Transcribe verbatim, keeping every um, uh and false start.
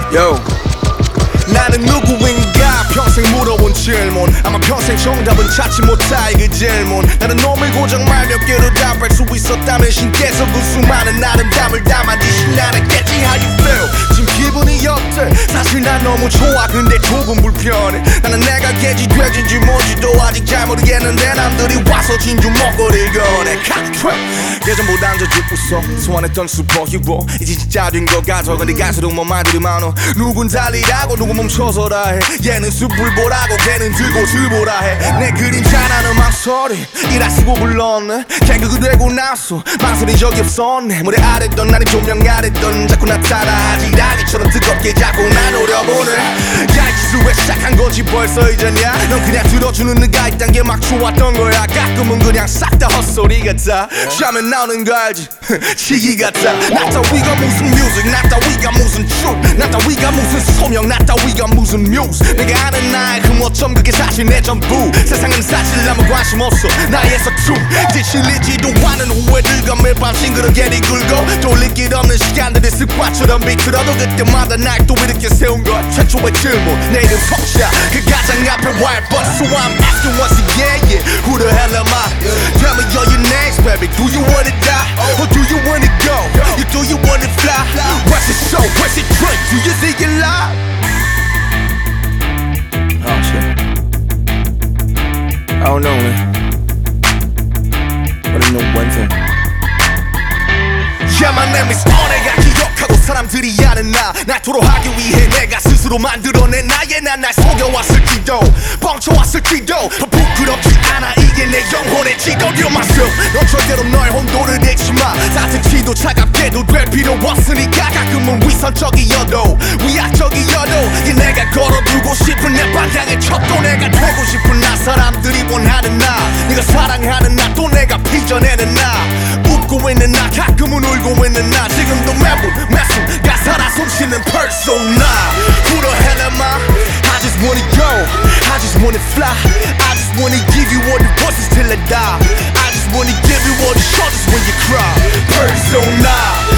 Yo. 나는 누구인가 평생 물어본 질문 아마 평생 정답은 찾지 못할 그 질문 나는 놈을 고정 말 몇 개로 답할 수 있었다면 신께서 그 수많은 아름다움을 담아 주신 나랬겠지. How you feel? 지금 기분이 어때? 사실 난 너무 좋아 근데 조금 불편해. 나는 내가 개지 돼지인지 뭔지도 아직 잘 모르겠는데 남들이 와서 진주 먹거리를 꺼내. 예전보단 더 웃어 소환했던 슈퍼히로 이제 진짜 된 것 같아. 근데 갈수록 뭐 말들이 많어. 누군 달리라고 누군 멈춰서라 해. 얘는 숲을 보라고 걔는 들고 들보라 해. 내 그림자라는 망설이 이라 쓰고 불렀네. 개그가 되고 나서 망설인 적이 없었네. 무대 아랬던 나는 조명 아랬던 자꾸 나타나 지라기처럼 뜨겁게 자꾸 날 노려보네. 야 이 짓을 왜 시작한 거지 벌써 이제냐. 넌 그냥 들어주는 네가 있단 게 막 좋았던 거야. 가끔은 그냥 싹 다 헛소리 같아. 쉬면 나오는 거 알지 시기 같아. 나 따위가 무슨 뮤직 나 따위가 무슨 truth 나 따위가 무슨 소명 나 따위가 무슨 뮤즈. 내가 아는 나의 흠어점 그게 사실 내 전부. 세상은 사실 아무 관심 없어 나의 서춤. 이제 실리지도 않은 후회들과 매일 밤 싱그럽게 뒤굴고 돌릴 길 없는 시간들이 습관처럼 비틀어도 그때마다 날 또 이렇게 세운 것. 최초의 질문 내 이름 석자 그 가장 앞에 wild but so I'm asking once again yeah who the hell am I? Tell me all your names baby. Do you wanna die or do you wanna go? You do you wanna fly? What's it show? What's it drink? Do you think you lie? Oh shit I don't know man But I know one thing Yeah my name is on 내가 기억하고 사람들이 아는 나 날 토로하기 위해 내가 스스로 만들어낸 나의 난 날 속여왔을지도 뻥쳐왔을지도 부끄럽지 않아 이게 내 영혼의 지도. You're myself 넌 절대로 너의 혼돈을 내지 마. 따뜻히도 차갑게도 될 필요 없으니까 가끔은 위선적이어도 위약적이어도 이게 내가 걸어두고 싶은 내 방향의 척도 내가 되고 싶은 나. 사람들이 원하는 나 네가 사랑하는 나 또 내가 빚어내는 나. 웃고 있는 나 가끔은 울고 있는 나 지금도 매분 매순 가사라 숨쉬는 persona. Who the hell am I? I just wanna go I just wanna fly I just wanna give you all the voices till I die. I just wanna give you all the shoulders when you cry. Persona